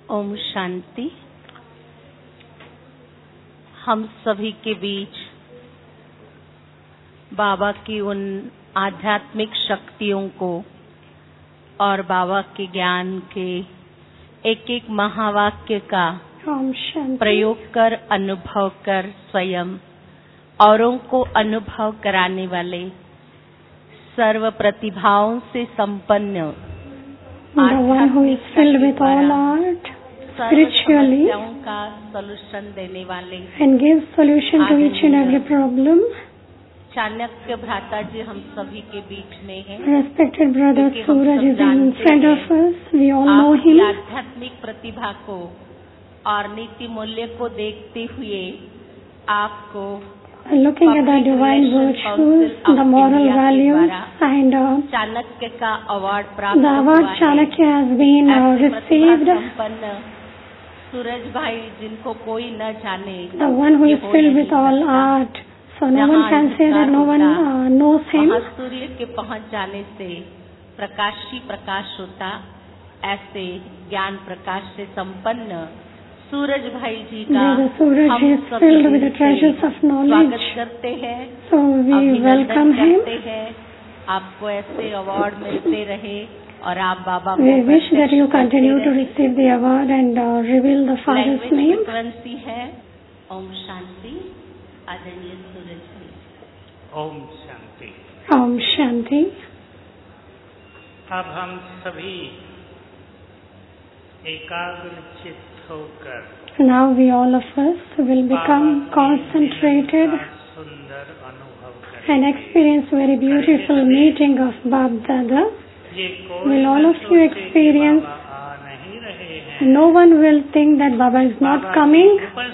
ओम शांति। हम सभी के बीच बाबा की उन आध्यात्मिक शक्तियों को और बाबा के ज्ञान के एक एक महावाक्य का प्रयोग कर, अनुभव कर, स्वयं औरों को अनुभव कराने वाले सर्व प्रतिभाओं से संपन्न the one who is filled with all art spiritually का सॉल्यूशन देने वाले and gives solution to each and every problem. Chanakya भ्राता जी हम सभी के बीच में हैं। Respected brother Suraj is in front of us. We all know him. आध्यात्मिक प्रतिभा को और नीति मूल्य को देखते हुए आपको looking at the divine virtues, the moral values, and Chanakya का अवार्ड प्राप्त the award Chanakya has been received. सूरज भाई जिनको कोई न जाने, the one who is filled with all art, so no one can say that no one knows him. सूर्य के पहुंच जाने से प्रकाश ही प्रकाश होता, ऐसे ज्ञान प्रकाश से संपन्न सूरज भाई जी का Suraj is filled with the treasures of knowledge. स्वागत करते हैं, so we welcome him. आपको ऐसे अवार्ड मिलते रहे और आप बाबा we wish that you continue to receive the award and reveal the Father's name. Frequency है ओम शांति। आदरणीय सूरज भाई। ओम शांति। ओम शांति। अब हम सभी एकाग्रचित्त होकर now we all of us will become concentrated and experience very beautiful meeting of Bab Dada. Will all of you experience? No one will think that Baba is not coming.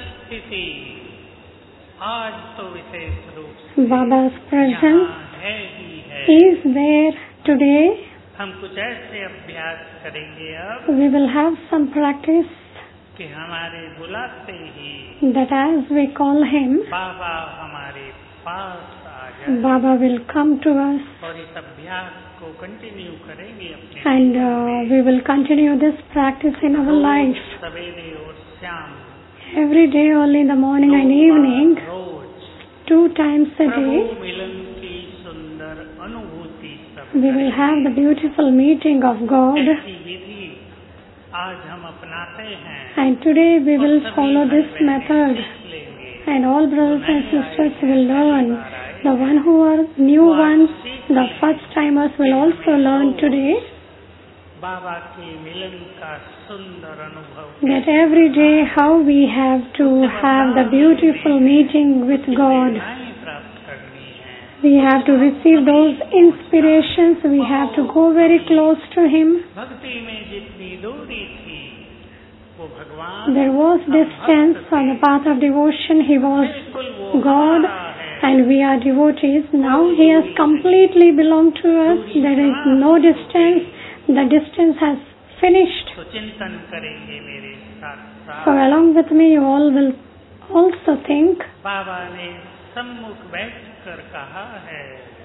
Baba's presence is there today. हम कुछ ऐसे अभ्यास करेंगे अब we will have some practice कि हमारे बुलाते ही that as we call him बाबा हमारे पास आ जाए, Baba will come to us और इस अभ्यास को कंटिन्यू करेंगे अपने and we will continue this practice in our life सवेरे और शाम, every day, early in the morning and evening, rose 2 times a day. प्रभु मिलन की सुंदर अनुभूति We will have the beautiful meeting of God. ऐसी विधि आज हम अपनाते हैं And today we will follow this method. लेंगे। And all brothers and sisters will learn. The one who are new ones, the first timers will also learn today. बाबा के मिलन का सुंदर अनुभव That every day how we have to have the beautiful meeting with God. प्राप्त करनी है। We have to receive those inspirations. We have to go very close to Him. भक्ति में जितनी दूरी थी वो भगवान There was distance on the path of devotion. He was बिल्कुल वो God and we are devotees. Now He has completely belonged to us. There is no distance. The distance has finished. तो चिंतन करेंगे मेरे साथ साथ। So along with me you all will also think. बाबा ने सम्मुख बैठकर कहा है,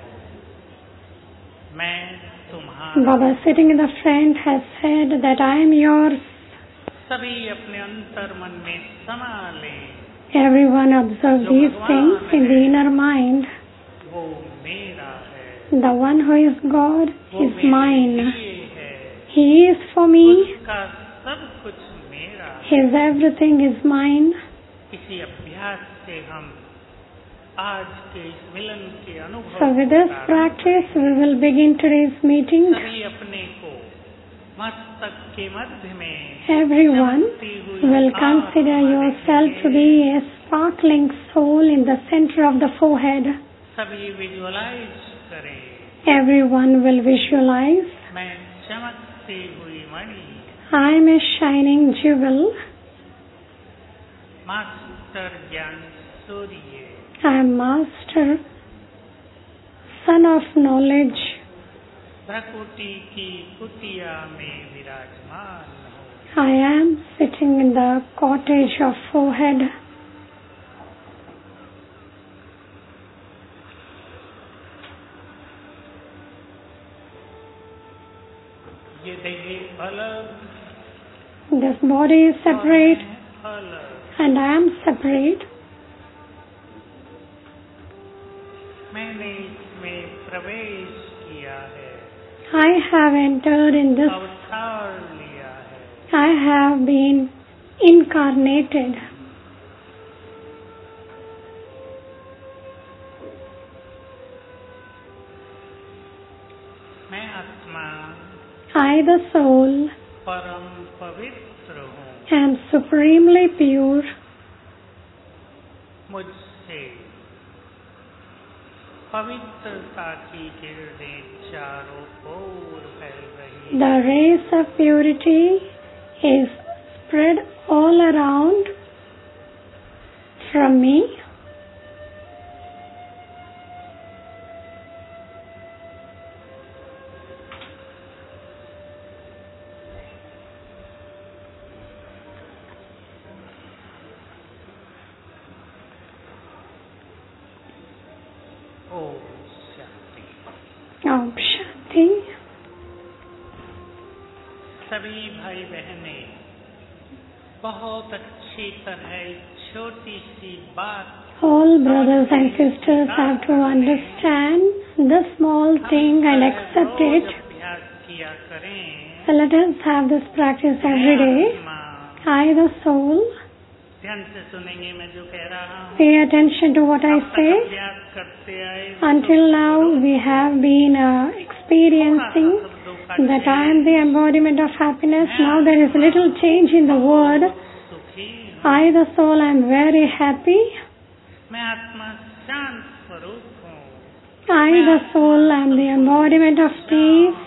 मैं तुम्हारा। Baba sitting in the front has said that I am yours. सभी अपने अंतर मन में समा लें, Everyone observe these things in the inner mind. वो मेरा है, The one who is God वो is मेरे mine. लिए है, He is for me. उसका सब कुछ मेरा है। His everything is mine. इसी अभ्यास से हम आज के इस मिलन के अनुभव So with this practice we will begin today's meeting. सभी अपने को मस्तक के मध्य में Everyone will consider yourself to be a sparkling soul in the center of the forehead. सभी विजुअलाइज करें, Everyone will visualize. मैं चमकती हुई मणि, I am a shining jewel. Master ज्ञान सूर्य, I am master, son of knowledge. प्रकृति की कुटिया में विराजमान हो। I am sitting in the cottage of forehead. ये देह अलग This body is separate and I am separate. मैंने इसमें प्रवेश किया है, I have entered in this. अवतार लिया है, I have been incarnated. मैं आत्मा, I, the soul, परम पवित्र हूँ, am supremely pure. मुझसे पवित्रता की किरणें चारों ओर फैल रही The rays of purity is spread all around from me. Om Shanti. Om Shanti. सभी भाई बहनें बहुत अच्छी तरह छोटी सी बात All brothers and sisters have to understand the small thing and accept it. अभ्यास किया करें। So let us have this practice every day. I, the soul, ध्यान से सुनेंगे मैं जो कह रहा हूँ। pay attention to what I say. अभ्यास करते आए Until now we have been experiencing that I am the embodiment of happiness. Now there is little change in the word. सुखी हूँ। I, the soul, am very happy. मैं आत्मा शांत स्वरूप हूँ। I, the soul, am the embodiment of peace.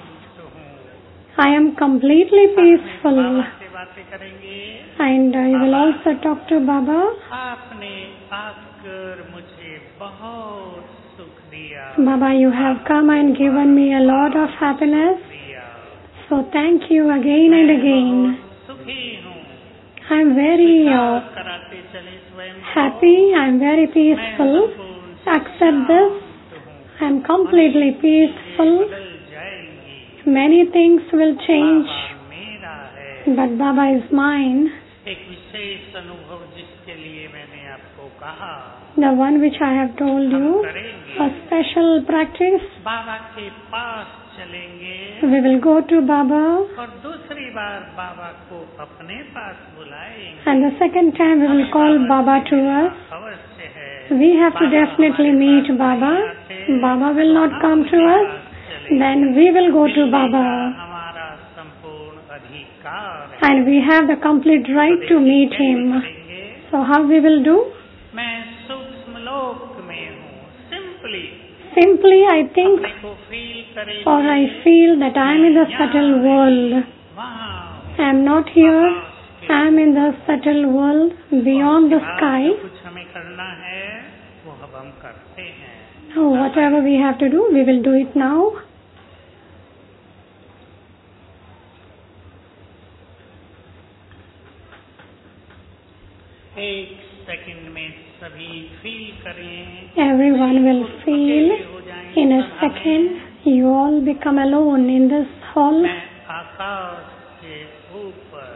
I am completely peaceful. बाबा से बातें करेंगे। And you will also talk to Baba. आपने आकर मुझे बहुत सुख दिया। Baba, you have come and given me a lot of happiness. दिया। So thank you again and again. सुखी हूँ। I am very कराते चले स्वयं को। happy. I am very peaceful. Accept this. I am completely peaceful. बदल जाएंगी। Many things will change, बाबा मेरा है। but Baba is mine. एक विशेष अनुभव जिसके लिए मैंने आपको कहा The one which I have told you, a special practice. बाबा के पास चलेंगे We will go to Baba, और दूसरी बार बाबा को अपने पास बुलाएंगे। and the second time we will call Baba to us. अवश्य है। We have to definitely meet Baba. Baba will not come to us. Then we will go to Baba. हमारा संपूर्ण अधिकार है। And we have the complete right to meet him. So how we will do? मैं सूक्ष्म लोक में हूँ। Simply Simply I think अपने को फील करें। or I feel that I am in the subtle world. वहाँ I am not here. I am in the subtle world beyond the sky. कुछ हमें करना है वो अब हम करते हैं। So whatever we have to do, we will do it now. एक सेकंड में सभी फील करें। Everyone will feel in a second. You all become alone in this hall. मैं आकाश के ऊपर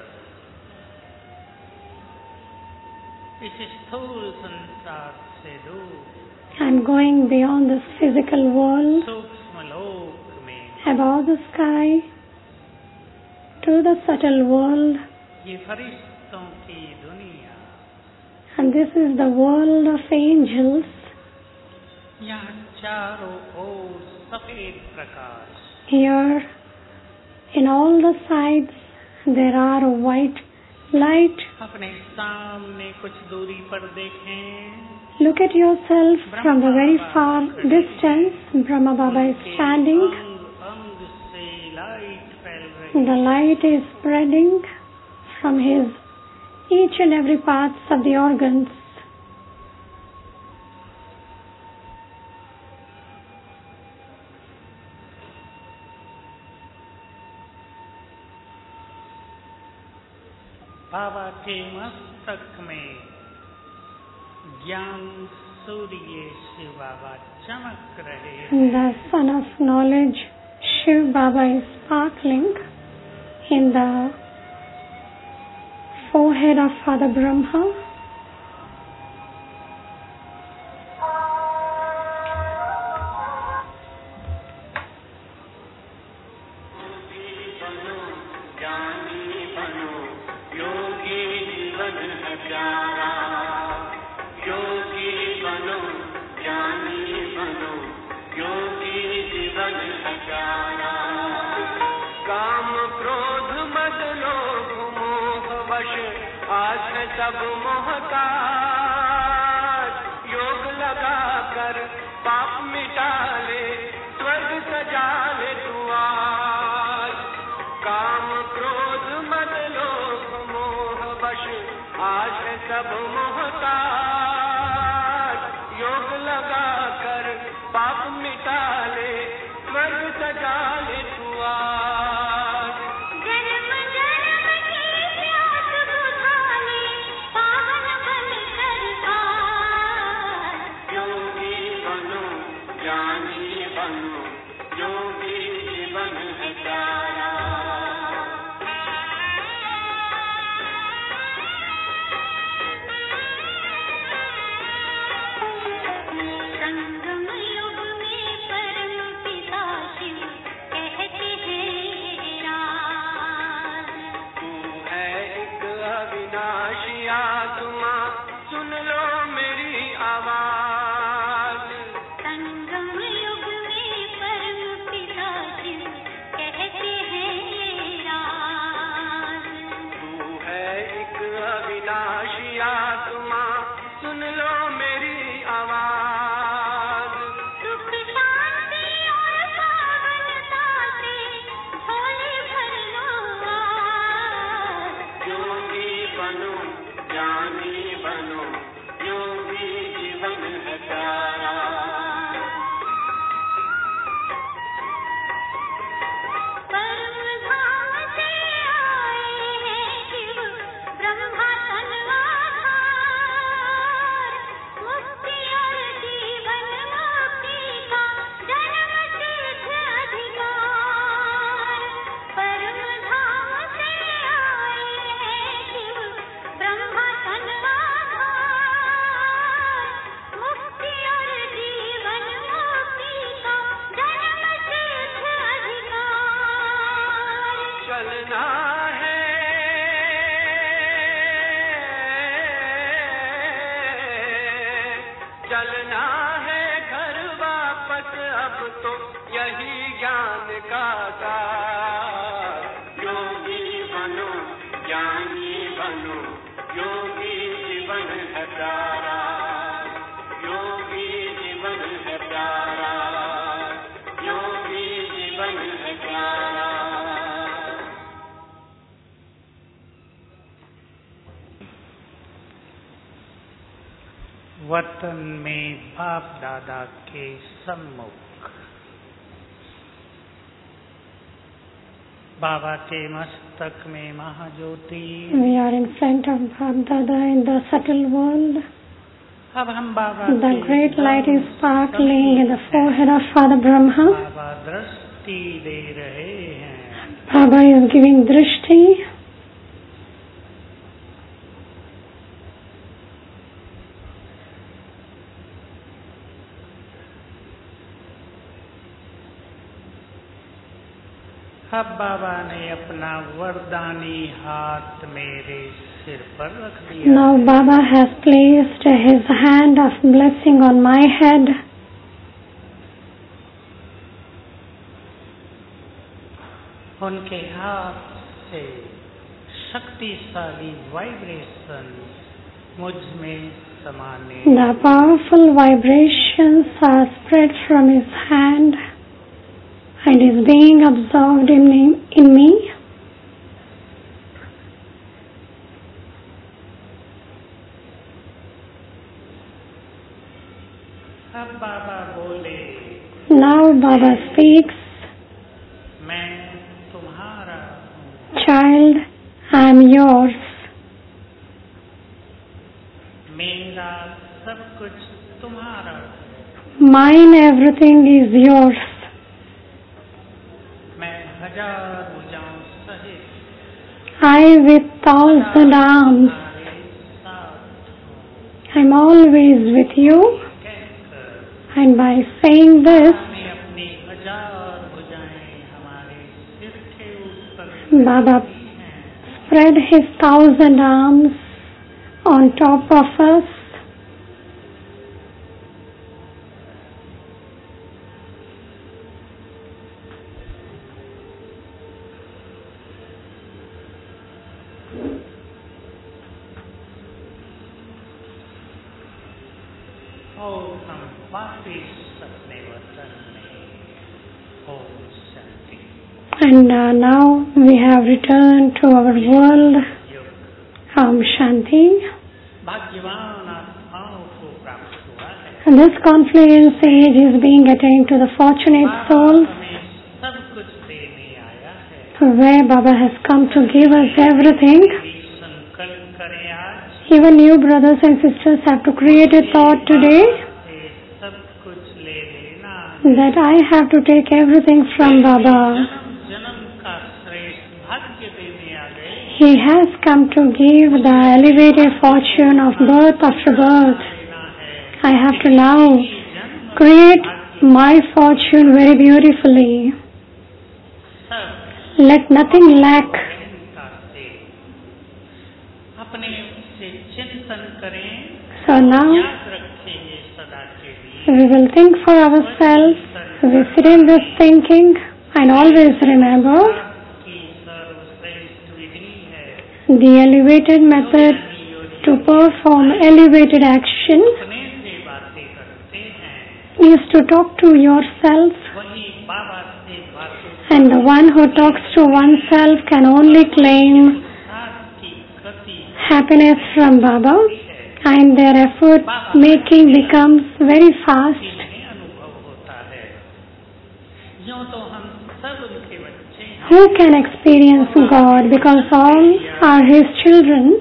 इस स्थूल संसार से दूर I'm going beyond this physical world, सूक्ष्म लोक में above the sky, to the subtle world. ये फरिश्तों की दुनिया। And this is the world of angels. यहाँ चारों ओर सफेद प्रकाश। Here, in all the sides, there are white light. अपने सामने कुछ दूरी पर देखें। Look at yourself from the very far distance. Brahma Baba is standing. अंग अंग से लाइट फैल रही। The light is spreading from his each and every parts of the organs. बाबा के मस्तक में ज्ञान सूर्य शिव बाबा चमक रहे हैं। The sun of knowledge, Shiv Baba, is sparkling in the forehead of Father Brahma. सब मोहताज योग लगा कर पाप मिटा ले स्वर्ग सजा ले तू आज काम क्रोध मद लोभ मोह वश आज है सब मोहताज योग लगा कर पाप मिटा ले स्वर्ग सजा ले तू आज चलना है घर वापस अब तो यही ज्ञान का सार योगी बनो ज्ञानी बनो योगी जीवन है प्यारा योगी जीवन है प्यारा योगी जीवन है प्यारा। वतन में बाप दादा के सम्मुख बाबा के मस्तक में महाज्योति। We are in front of Bab Dada in the subtle world. अब हम बाबा The great light is sparkling in the forehead of Father Brahma. बाबा दृष्टि दे रहे हैं। Baba is giving drishti. अब बाबा ने अपना वरदानी हाथ मेरे सिर पर रख दिया। Now Baba has placed his hand of blessing on my head. उनके हाथ से शक्तिशाली वाइब्रेशन मुझ में समाने। The powerful vibrations are spread from his hand and is being absorbed in me. अब बाबा बोले। Now Baba speaks. मैं तुम्हारा Child, I am yours. मेरा सब कुछ तुम्हारा। Mine everything is yours. मैं हजार भुजाओं सहित I with 1,000 arms, I'm always with you. And by saying this, Baba spread his 1,000 arms on top of us. And now we have returned to our world. Om Shanti. And this confluence age is being attained to the fortunate souls, where Baba has come to give us everything. Even you brothers and sisters have to create a thought today that I have to take everything from Baba. He has come to give the elevated fortune of birth after birth. I have to now create my fortune very beautifully. Let nothing lack. So now we will think for ourselves. We sit in this thinking and always remember the elevated method to perform elevated action is to talk to yourself, and the one who talks to oneself can only claim happiness from Baba, and their effort making becomes very fast. Who can experience God? Because all are His children.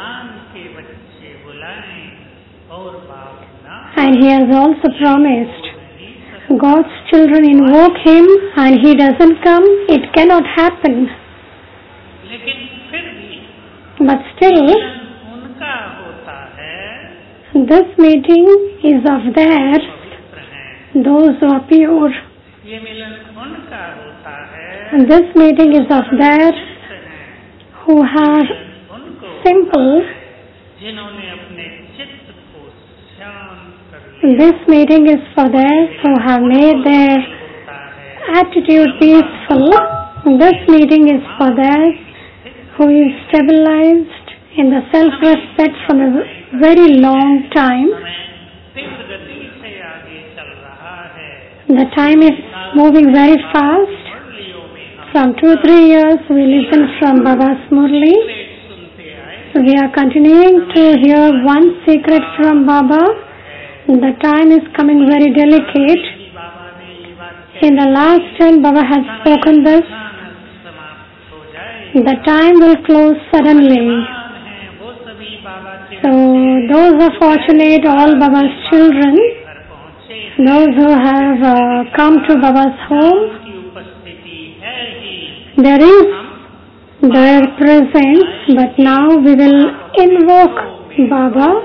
And He has also promised, God's children invoke Him and He doesn't come, it cannot happen. But still, this meeting is of theirs, those who are pure. This meeting is of theirs who are simple. This meeting is for those who have made their attitude peaceful. This meeting is for those who is stabilized in the self-respect from a very long time. The time is moving very fast. From 2-3 years we listen from Baba's Murli. We are continuing to hear one secret from Baba. The time is coming very delicate. In the last time Baba has spoken this. The time will close suddenly. So those are fortunate, all Baba's children, those who have come to Baba's home. There is their presence, but now we will invoke Baba,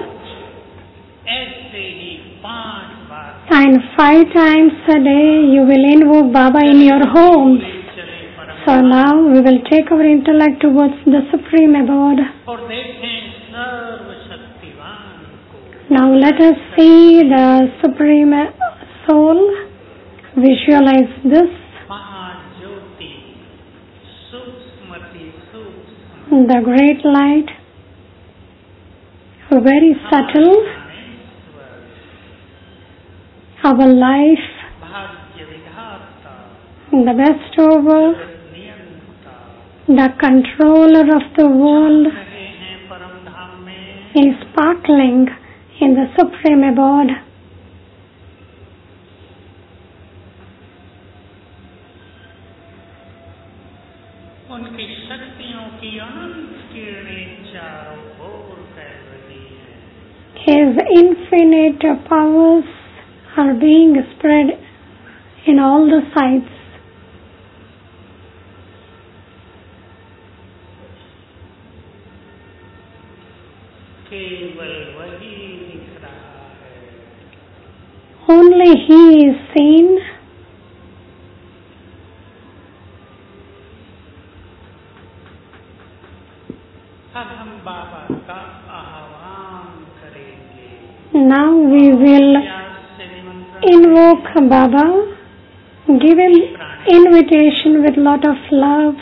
and 5 times a day you will invoke Baba in your homes. So now we will take our intellect towards the Supreme Abode. Now let us see the Supreme Soul. Visualize this. The great light, very subtle. Our life, the bestower, the controller of the world is sparkling in the Supreme Abode. His infinite powers are being spread in all the sides. केवल वही दिख रहा है। Only He is seen. अब हम बाबा का आह्वान करेंगे। Now we will invoke Baba, give Him invitation with lot of love.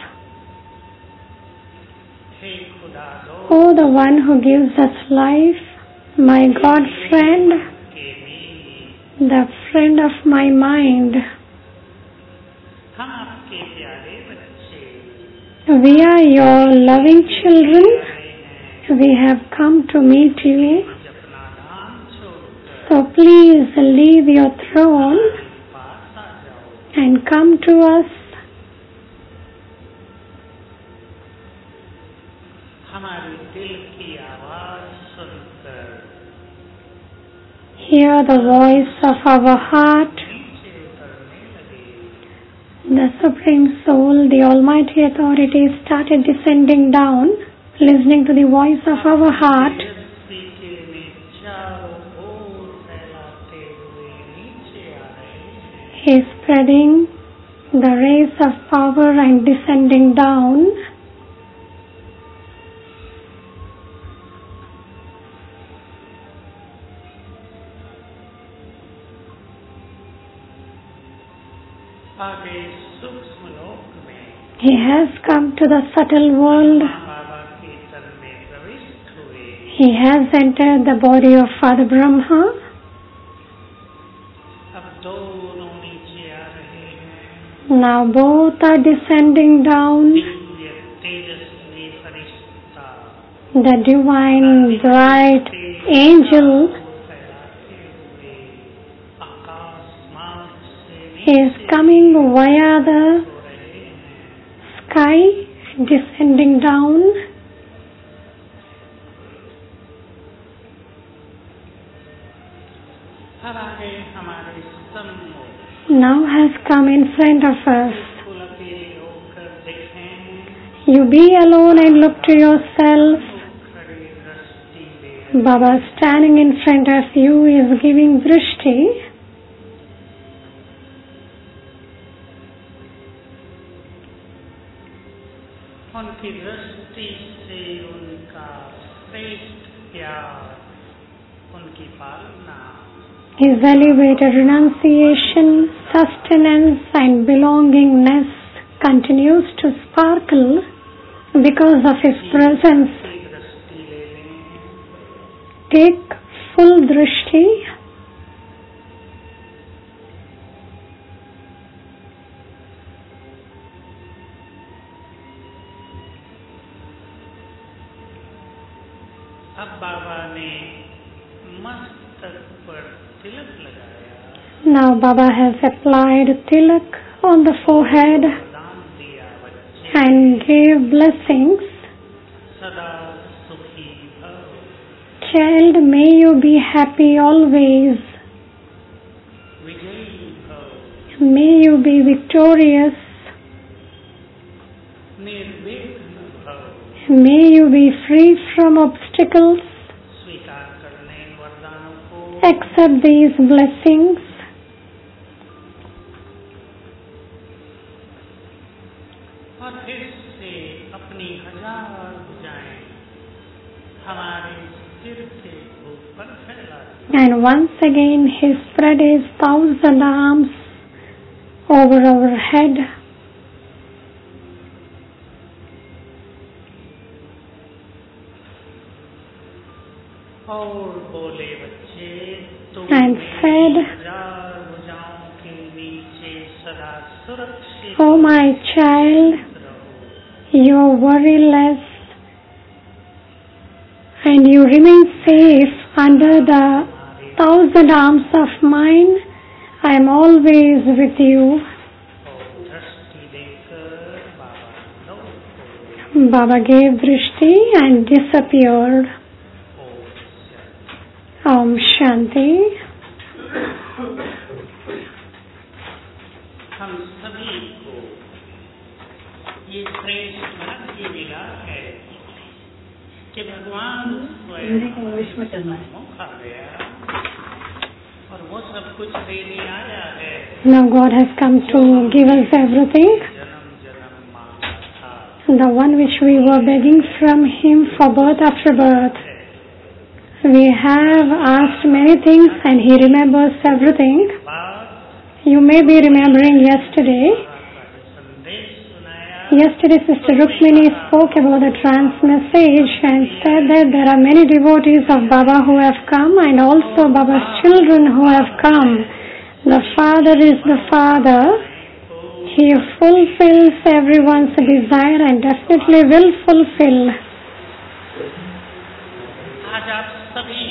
Oh, the one who gives us life, my God friend, the friend of my mind. We are your loving children. We have come to meet you. So please leave your throne and come to us. Hear the voice of our heart. The Supreme Soul, the Almighty Authority started descending down, listening to the voice of our heart. He is spreading the rays of power and descending down. He has come to the subtle world. He has entered the body of Father Brahma. Now both are descending down. The divine bright angel is coming via the sky, descending down. Now has come in front of us. You be alone and look to yourself. Baba standing in front of you is giving drishti. उनकी दृष्टि से उनका श्रेष्ठ प्यार, उनकी पालना, His elevated renunciation, sustenance and belongingness continues to sparkle because of His presence. Take full drishti. अब बाबा ने मस्तक पर तिलक लगाया। Now Baba has applied tilak on the forehead and gave blessings. सदा सुखी भव। Child, may you be happy always. विजयी भव। May you be victorious. निर्विघ्न भव। May you be free from obstacles. स्वीकार करने वरदानों को। Accept these blessings. और फिर से अपनी 1000 भुजाएं हमारे सिर के ऊपर फैला दी। And once again He spread His 1000 arms over our head. और बोले बच्चे तुम And said, 1000 भुजाओं के नीचे सदा सुरक्षित Oh my child, you are worryless and you remain safe under the 1000 arms of mine. I am always with you. दृष्टि देकर बाबा लौट गए। Baba gave drishti and disappeared. Om Shanti. हम सभी को ये श्रेष्ठ भाग्य मिला है कि भगवान में चलना है खा गया और वो सब कुछ देने आया है। Now God has come to give us everything. जन्म जन्म मांगा था। The one which we were begging from Him for birth after birth. We have asked many things and He remembers everything. You may be remembering yesterday. Yesterday Sister Rukmini spoke about the trance message and said that there are many devotees of Baba who have come and also Baba's children who have come. The Father is the Father. He fulfills everyone's desire and definitely will fulfill. आज आप सभी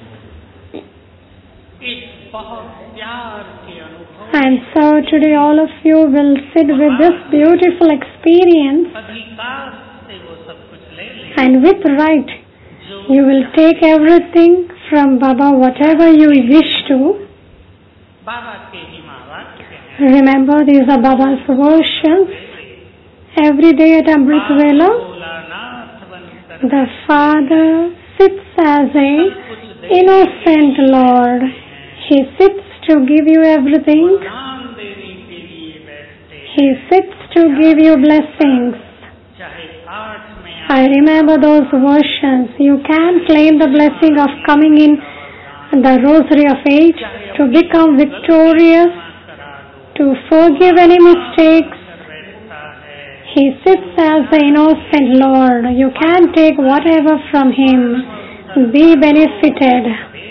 इस बहुत प्यार के अनुभव And so today all of you will sit with this beautiful experience अधिकार से वो सब कुछ ले ले and with right you will take everything from Baba whatever you wish to. बाबा के ही महावाक्य हैं। Remember these are Baba's versions. Every day at Amrit Vela Bholanath बनकर the Father sits as a innocent Lord. He sits to give you everything. दान देने के लिए बैठते He sits to give you blessings. चाहे 8 में I remember those versions. You can claim the blessing of coming in the rosary of 8 to become victorious, करा दो to forgive any mistakes. बैठता है He sits as the innocent Lord. You can take whatever from Him. Be benefited.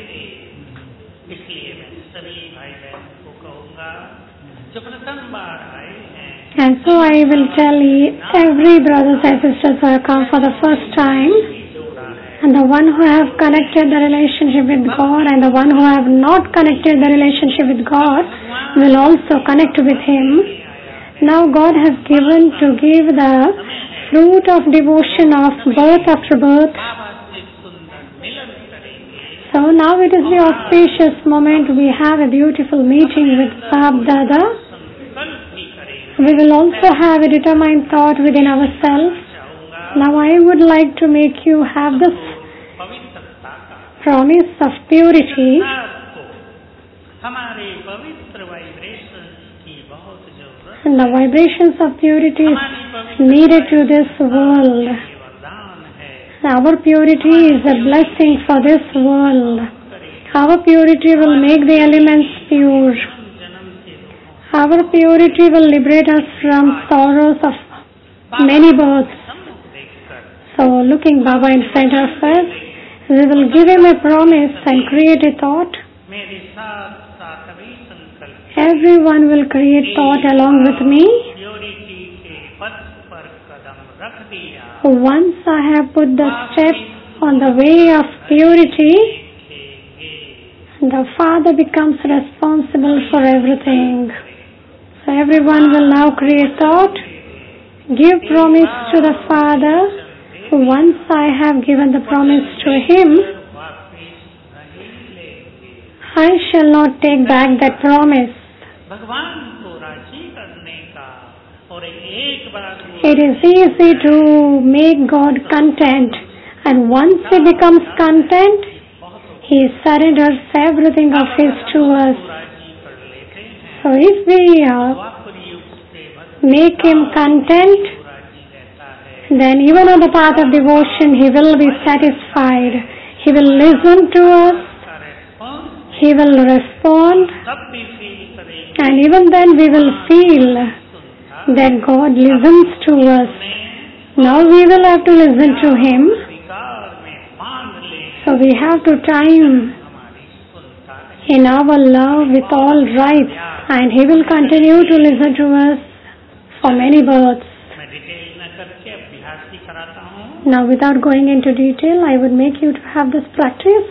इसलिए मैं सभी भाई बहनों को कहूँगा जो प्रथम बार आए हैं And so I will tell every brothers and sisters who have come for the first time, जोड़ा है and the one who have connected the relationship with God and the one who have not connected the relationship with God will also connect with Him. Now God has given to give the fruit of devotion of birth after birth. बाबा से सुंदर मिलन करेंगे So now it is the auspicious moment. We have a beautiful meeting with Bab Dada. संकल्प भी करेंगे We will also have a determined thought within ourselves. चाहूँगा Now I would like to make you have this पवित्रता का promise of purity. आपको हमारे पवित्र vibration की बहुत जरूरत And the vibrations of purity is हमारी पवित्र needed to this world. ये वरदान है Our purity is a blessing for this world. Our purity will make the elements pure. जन्म से Our purity will liberate us from sorrows of many births. सम्मुख देखकर So looking Baba in front of us, we will give him a promise and create a thought. मेरे साथ साथ अभी संकल्प Everyone will create thought along with me. Purity के पथ पर कदम रख दिया Once I have put the step on the way of purity, देखेंगे the Father becomes responsible for everything. So everyone will now create thought, give promise to the Father. Once I have given the promise to Him, वापिस नहीं लेंगे I shall not take back that promise. भगवान को राजी करने का और एक बार वो It is easy to make God content, and once He becomes content, He surrenders everything of His to us. राजी कर लेते हैं So if we द्वापर युग से भक्त make Him content, राजी रहता है then even on the path of devotion He will be satisfied. He will listen to us, का रेस्पॉन्स He will respond, तब भी फील करेंगे and even then we will feel सुनता that God listens to us. Now we will have to listen to Him. विकार में बांध ले So we have to time हमारी सुनता नहीं in our love with all rights, and He will continue to listen to us for many births. मैं detail न करके अभ्यास ही कराता हूँ Now without going into detail, I would make you to have this practice.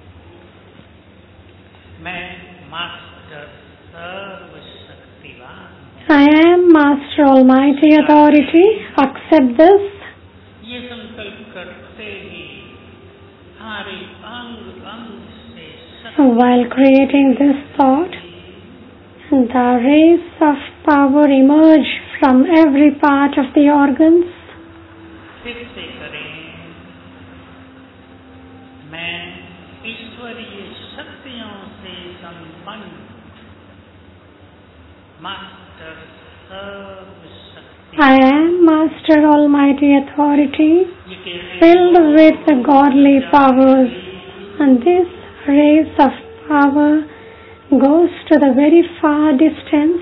मैं master सर्वशक्तिवान हूँ I am Master Almighty Authority. Accept this. ये संकल्प करते ही हमारे अंग अंग से While creating this thought, the rays of power emerge from every part of the organs. फिर से करें मैं ईश्वरीय शक्तियों से संपन्न मास्टर सर्वशक्ति I am Master Almighty Authority filled with the godly powers, and this rays of power goes to the very far distance.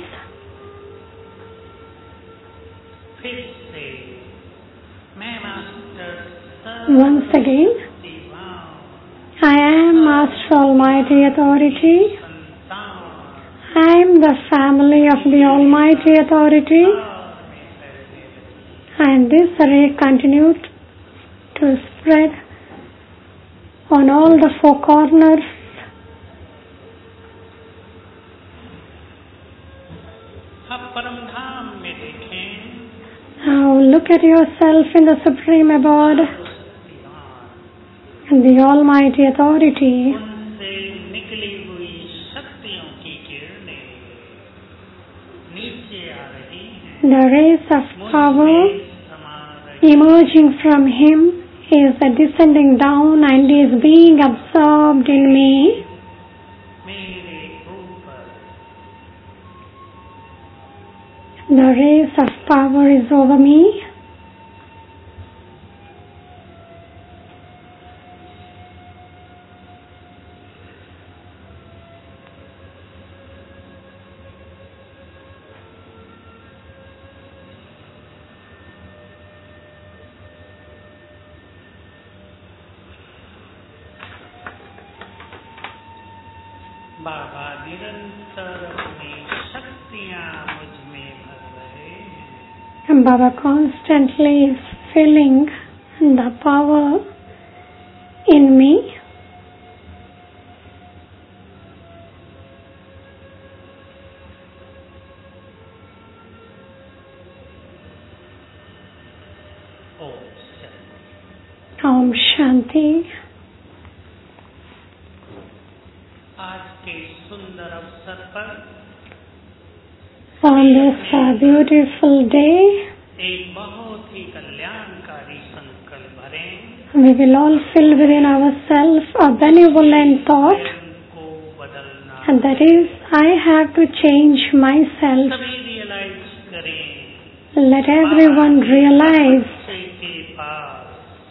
फिर से मैं master Once again, I am Master Almighty Authority. I am the family of the Almighty Authority, and this ray continued to spread on all the four corners. अब परम धाम में देखें, Now look at yourself in the Supreme Abode and the Almighty Authority. उनसे निकली हुई शक्तियों की किरणें नीचे आ रही हैं, The rays of power समा रही emerging from Him is descending down and is being absorbed in me. मेरे ऊपर The rays of power is over me. बाबा निरंतर अपनी शक्तियां मुझ में भर रहे हैं, And Baba constantly is filling the power in me. Om Shanti. Om Shanti. आज के सुंदर अवसर पर On this beautiful day, एक बहुत ही कल्याणकारी संकल्प भरें, we will all feel within ourselves a benevolent thought, स्वयं को बदलना, and that is, I have to change myself. सभी रियलाइज करें, Let everyone realize, बच्चे के पास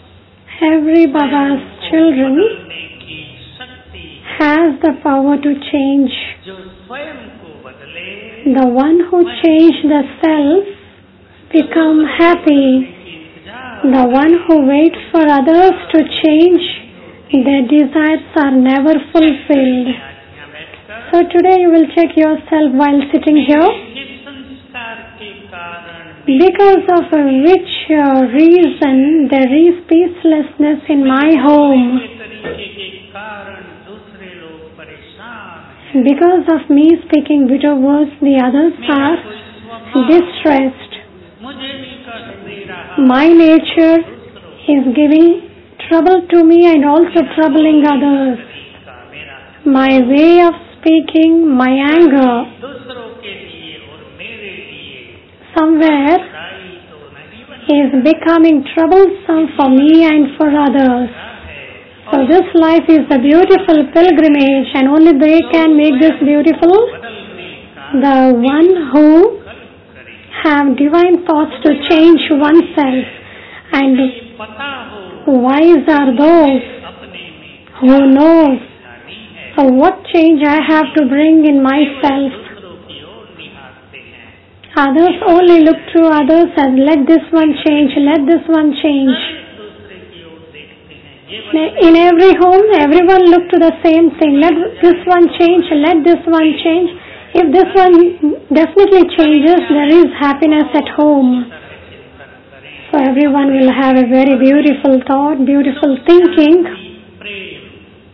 every Baba's children बदलने की शक्ति, has the power to change. जो स्वयं को बदले, The one who changed the self become happy. इंतजार The one who waits for others to change, their desires are never fulfilled. यहाँ बैठकर So today you will check yourself while sitting here, किस संस्कार के कारण because of which reason there is peacelessness in my home. के तरीके के कारण दूसरे लोग परेशान हैं, Because of me speaking bitter words, the others मेरा are कोई स्वभाव distressed. मुझे भी कष्ट दे रहा, My nature is giving trouble to me and also troubling others. तरीका मेरा My way of speaking, my anger, दूसरों के लिए और मेरे लिए somewhere लड़ाई तो नहीं बन is becoming troublesome for me and for others. रहा है, So this life is a beautiful pilgrimage, and only they can make this beautiful. बदलने का The one who संकल्प करें, have divine thoughts to change oneself, and पता हो wise are those अपने में who knows लानी है, what change I have to bring in myself. दूसरों की ओर निहारते हैं, Others only look to others and let this one change, let this one change. दूसरे की ओर देखते हैं, ये In every home, everyone look to the same thing. Let this one change, let this one change. If this one definitely changes, there is happiness at home. चिंतन करें, So everyone will have a very beautiful thought, beautiful thinking. प्रेम,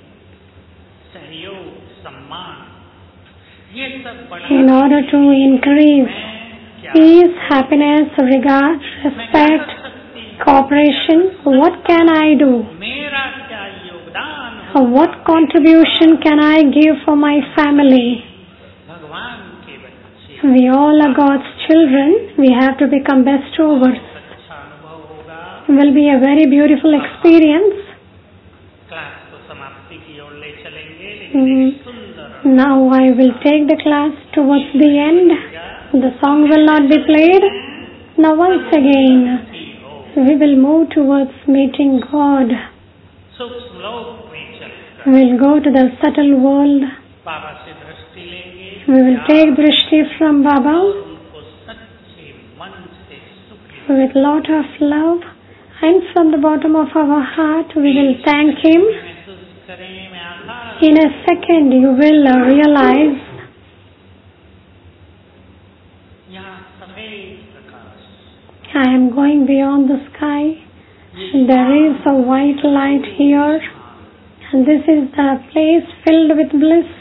सहयोग, सम्मान, ये सब बड़ा In order to increase क्या peace, happiness, regard, respect, cooperation, what can I do? मेरा क्या योगदान हो, What contribution can I give for my family? भगवान के बच्चे, We all are God's children. We have to become best stewards. अच्छा अनुभव होगा, Will be a very beautiful experience. Class को समाप्ति की ओर ले चलेंगे, लेकिन एक सुंदर Now I will take the class towards the end. The song will not be played. Now once again, we will move towards meeting God. सूक्ष्म लोक में चलकर We will go to the subtle world. बाबा से दृष्टि लेंगे, We will take drishti from Baba उनको सच्चे मन से सुख with lot of love, and from the bottom of our heart we will thank Him. महसूस करें। मैं आकाश In a second you will realize यहाँ सफेद प्रकाश, I am going beyond the sky. There is a white light here, and this is the place filled with bliss.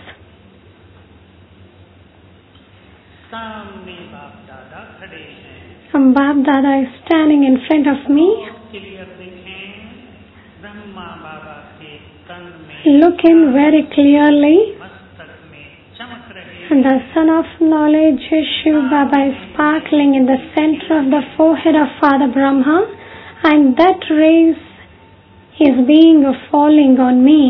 सामने बाप दादा खड़े हैं, And Bab Dada is standing in front of me. Clear देखें, ब्रह्मा बाबा के तन में Look in very clearly. मस्तक में चमक रहे And the sun of knowledge, Shiv Baba, is sparkling in the center of the forehead of Father Brahma, and that rays is being falling on me.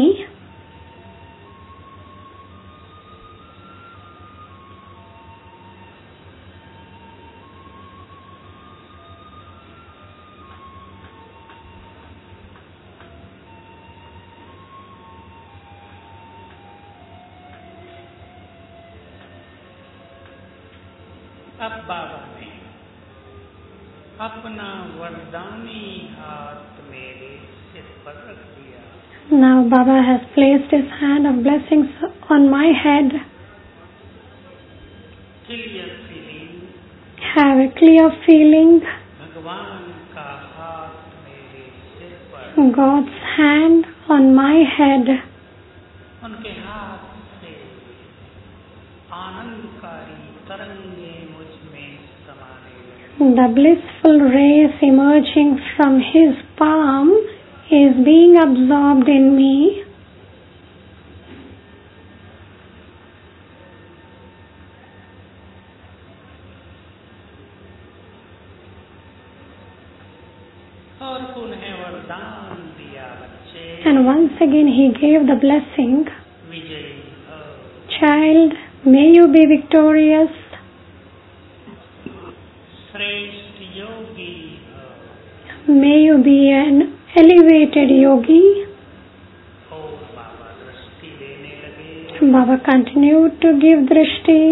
अब बाबा ने अपना वरदानी हाथ मेरे सिर पर रख दिया। Now Baba has placed his hand of blessings on my head. Clear feeling, Have a clear feeling. भगवान का हाथ मेरे सिर पर, God's hand on my head. उनके हाथ से आनंदकारी तरंगे मुझ में समाने लगी। The blissful rays emerging from his palm is being absorbed in me. और पुनः वरदान दिया बच्चे, And once again he gave the blessing. विजयी हो, Child, may you be victorious. श्रेष्ठ योगी हो। May you be an elevated yogi. और बाबा दृष्टि देने लगे। Baba continued to give drishti.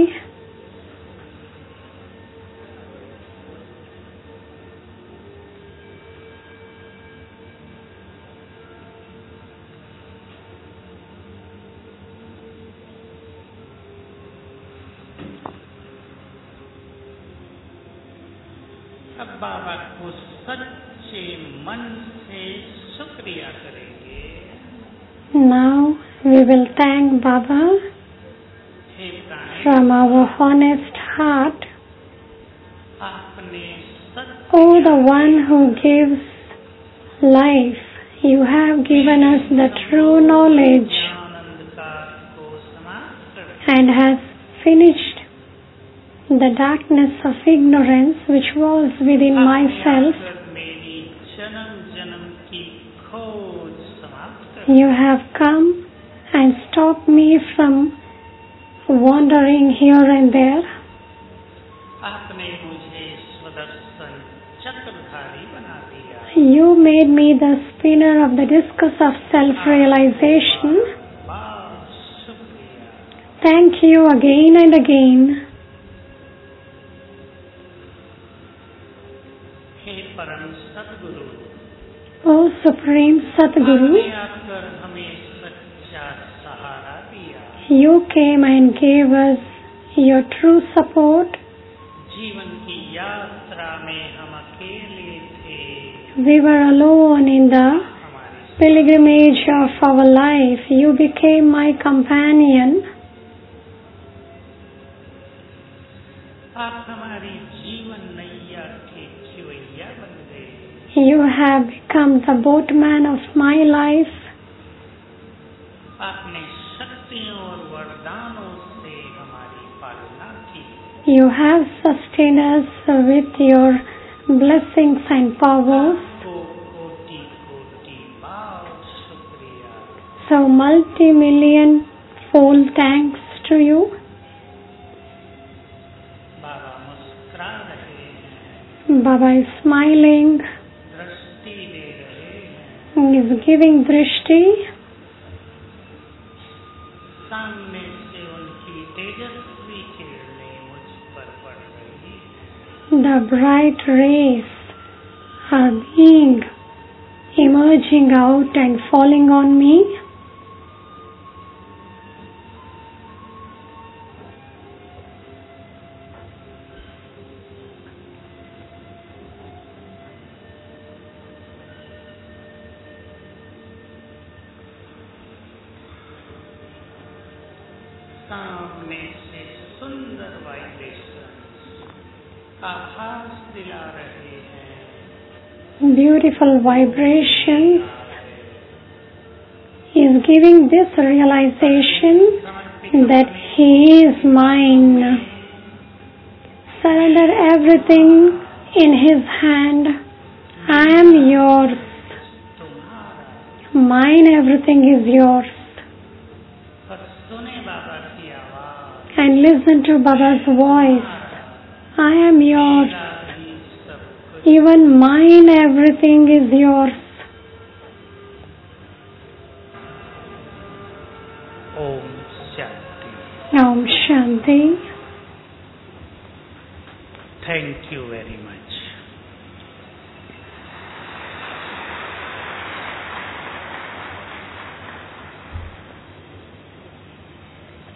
अब बाबा को सच्चे मन से शुक्रिया करेंगे। Now we will thank Baba हे प्राण, from our honest heart. आपने Oh, the one who gives life, you have given us the true knowledge आनंदकार को समाप्त कर and has finished the darkness of ignorance which was within myself. मेरी जन्म जन्म की खोज समाप्त कर You have come and stopped me from wandering here and there. आपने मुझे स्वदर्शन चक्रधारी बना दिया। You made me the spinner of the discus of self-realization. बहुत शुक्रिया। Thank you again and again. हे परम सद्गुरु, O Supreme Sadguru, आपने आकर हमें सच्चा सहारा दिया। you came and gave us your true support. जीवन की यात्रा में हम अकेले थे, We were alone in the हमारी pilgrimage of our life. You became my companion. आप हमारी जीवन नैया के खिवैया बन गए। You have become the boatman of my life. आपने शक्तियों और वरदानों से हमारी पालना की। You have sustained us with your blessings and powers. आपको कोटि कोटि बार शुक्रिया। So multi-million fold thanks to you. बाबा मुस्कुरा रहे हैं, Baba is smiling. दृष्टि दे रहे हैं, He is giving drishti. सामने से उनकी तेजस्वी किरणें मुझ पर पड़ रही हैं। The bright rays are being emerging out and falling on me. सामने से सुंदर वाइब्रेशन आभास दिला रहे हैं। Beautiful vibrations is giving this realization that He is mine. Surrender everything in His hand. I am yours. Mine, everything is yours. और सुने बाबा की आवाज, And listen to Baba's voice. I am yours. ही सब कुछ। Even mine, everything is yours. Om Shanti. Om Shanti. Thank you very much.